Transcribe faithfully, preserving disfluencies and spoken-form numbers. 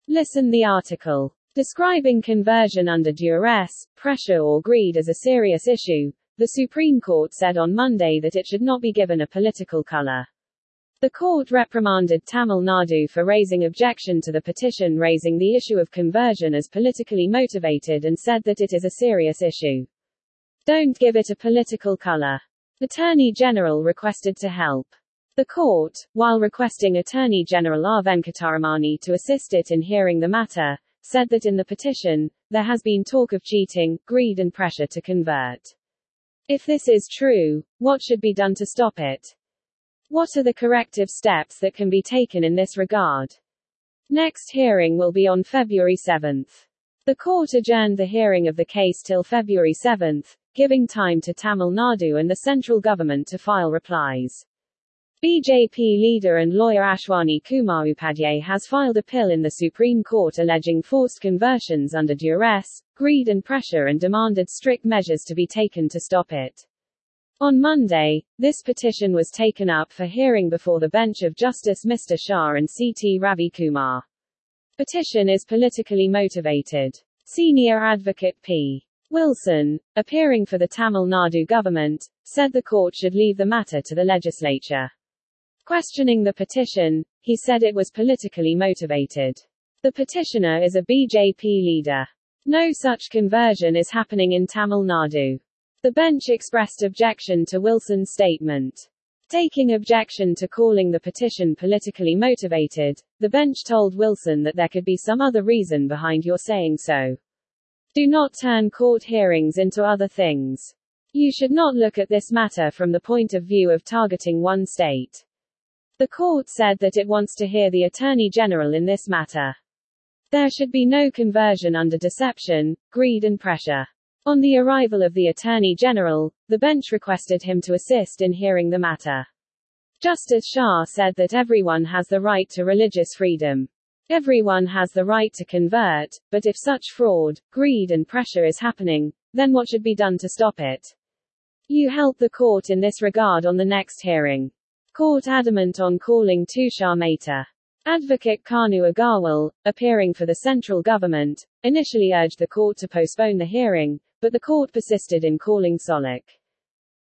Listen the article. Describing conversion under duress, pressure or greed as a serious issue, the Supreme Court said on Monday that it should not be given a political color. The court reprimanded Tamil Nadu for raising objection to the petition raising the issue of conversion as politically motivated and said that it is a serious issue. Don't give it a political color. Attorney General requested to help. The court, while requesting Attorney General R. Venkataramani to assist it in hearing the matter, said that in the petition, there has been talk of cheating, greed and pressure to convert. If this is true, what should be done to stop it? What are the corrective steps that can be taken in this regard? Next hearing will be on February seventh. The court adjourned the hearing of the case till February seventh, giving time to Tamil Nadu and the central government to file replies. B J P leader and lawyer Ashwani Kumar Upadhyay has filed a appeal in the Supreme Court alleging forced conversions under duress, greed and pressure and demanded strict measures to be taken to stop it. On Monday, this petition was taken up for hearing before the bench of Justice Mister Shah and C T Ravi Kumar. Petition is politically motivated. Senior advocate P. Wilson, appearing for the Tamil Nadu government, said the court should leave the matter to the legislature. Questioning the petition, he said it was politically motivated. The petitioner is a B J P leader. No such conversion is happening in Tamil Nadu. The bench expressed objection to Wilson's statement. Taking objection to calling the petition politically motivated, the bench told Wilson that there could be some other reason behind your saying so. Do not turn court hearings into other things. You should not look at this matter from the point of view of targeting one state. The court said that it wants to hear the Attorney General in this matter. There should be no conversion under deception, greed and pressure. On the arrival of the Attorney General, the bench requested him to assist in hearing the matter. Justice Shah said that everyone has the right to religious freedom. Everyone has the right to convert, but if such fraud, greed and pressure is happening, then what should be done to stop it? You help the court in this regard on the next hearing. Court adamant on calling Tushar Mehta. Advocate Kanu Agarwal, appearing for the central government, initially urged the court to postpone the hearing, but the court persisted in calling Solik.